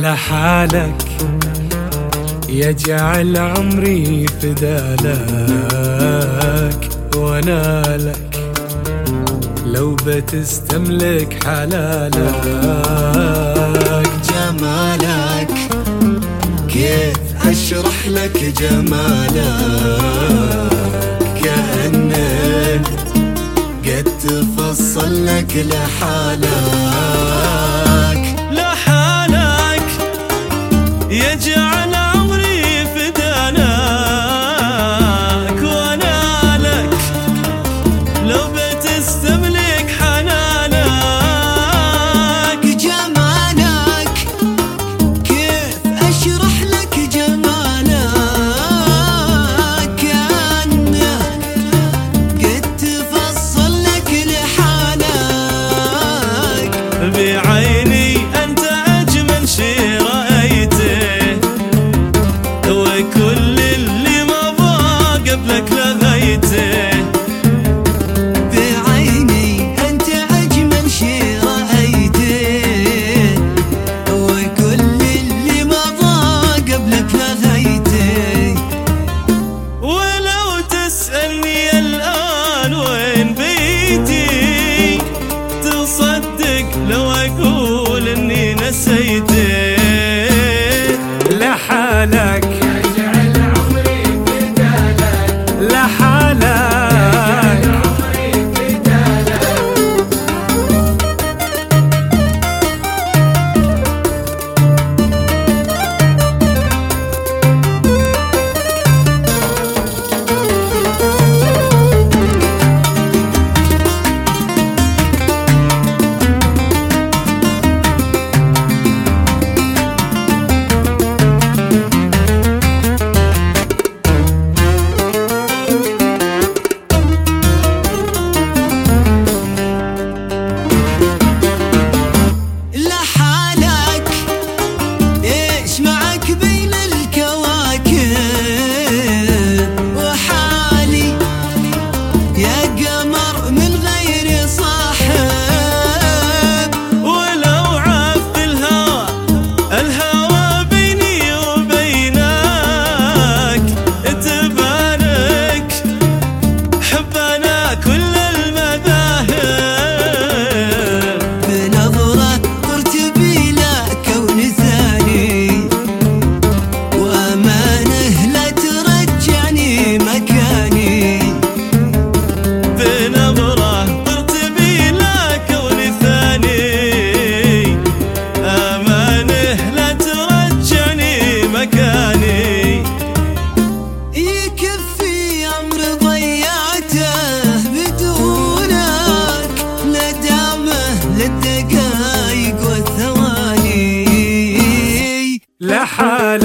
لحالك يجعل عمري فدالك وانا لك لو بتستملك حلالك. جمالك كيف أشرح لك جمالك، كأنك قد تفصل لك لحالك. لحالك يجعل عمري فدالك وانا لك لو بتستملك حنانك. جمالك كيف أشرح لك جمالك، كأنك قد تفصل لك لحالك. بعيني أنت أجمل شي رأيته، وكل اللي مضى قبلك لغيته. بعيني أنت أجمل شي رأيته، وكل اللي مضى قبلك لغيته. ولو تسألني الآن وين بيتي، تصدق لو أقول إني نسيته. لحالك يجعل عمري فدالك، لحالك عمري فدالك. لحالك إيش معك بين الكواكب، وحالي يا قمر من غير صاحب. ولو عف الهوى بيني وبينك، تبارك حبنا كل المذاهب. بنظرة ترتبي لا كون ثاني، وأمانه لا ترجعني مكاني. بنظرة ترتبي لا كون ثاني، أمانه لا ترجعني مكاني. يكفي أمر ضيعته بدونك، ندامه للدقايق والثواني. لحالك